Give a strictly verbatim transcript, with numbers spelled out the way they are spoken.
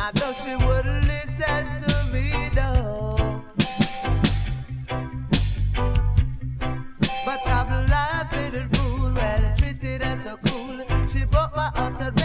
I know she wouldn't listen to me, no. But I'm laughing and fool, well treated her so cool. She broke my heart and